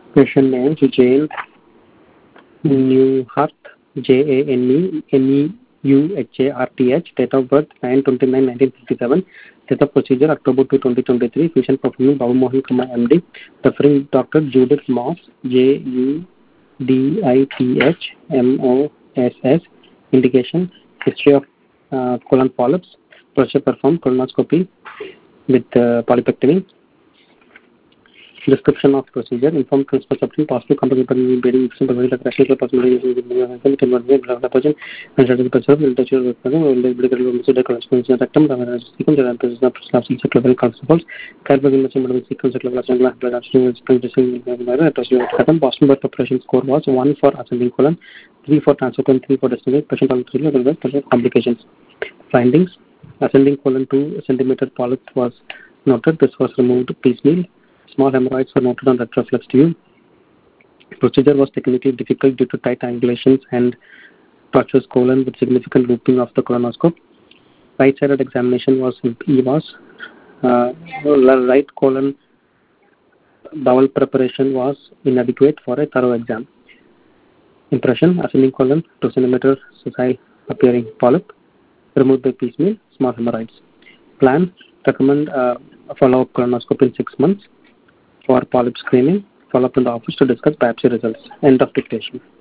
Patient name Jane Newhart, Janeuharth. Date of birth 9/29/1957. Date of procedure October 2, 2023. Patient performing Babu Mohan Kumar MD. Referring Dr. Judith Moss, JUDITH Indication history of colon polyps. Procedure performed colonoscopy with polypectomy. Description of procedure. Informed principal substance possible company bearing example like rational possibility pathogen and strategic preserve industrial consider correspondence rectum sequence and presence of level constables carbon sequence level Boston birth preparation score was 1 for ascending colon, 3 for transfer colon, 3 for destination. Patient on 3 level complications. Findings: ascending colon 2 centimeter polyp was noted. This was removed piecemeal. Small hemorrhoids were noted on retroflex tube. Procedure was technically difficult due to tight angulations and tortuous colon with significant looping of the colonoscope. Right-sided examination was EVAS. Right colon bowel preparation was inadequate for a thorough exam. Impression: ascending colon 2 centimeter sessile appearing polyp, removed by piecemeal, small hemorrhoids. Plan: recommend follow-up colonoscopy in 6 months. For polyp screening, follow up in the office to discuss biopsy results. End of dictation.